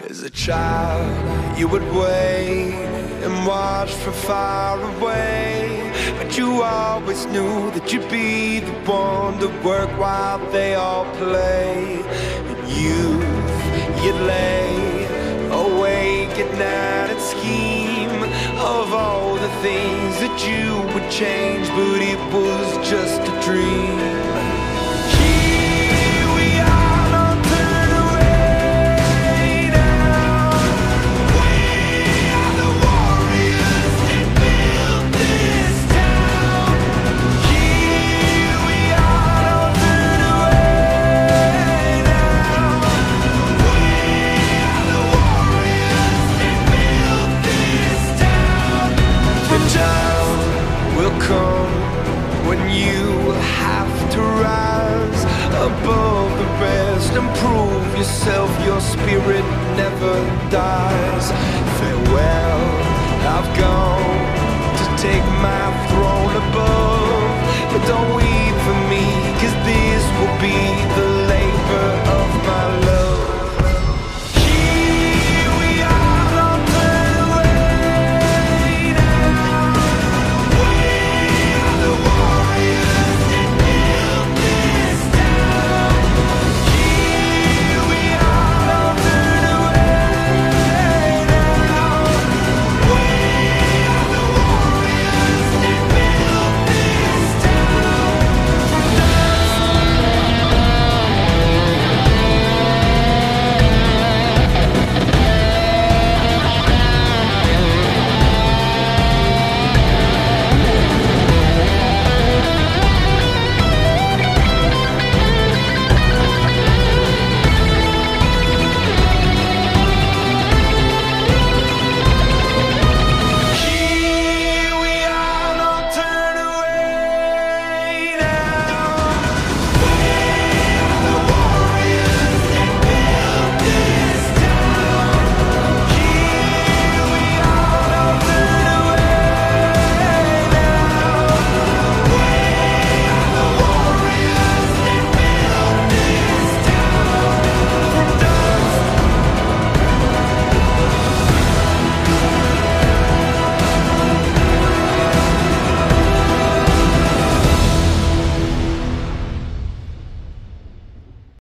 As a child, you would wait and watch from far away, but you always knew that you'd be the one to work while they all play. In youth, you'd lay awake at night and scheme of all the things that you would change, but it was just a dream. When you have to rise above the rest and prove yourself, your spirit never dies. Farewell, I've gone to take my throne above, but don't weep for me, 'cause this will be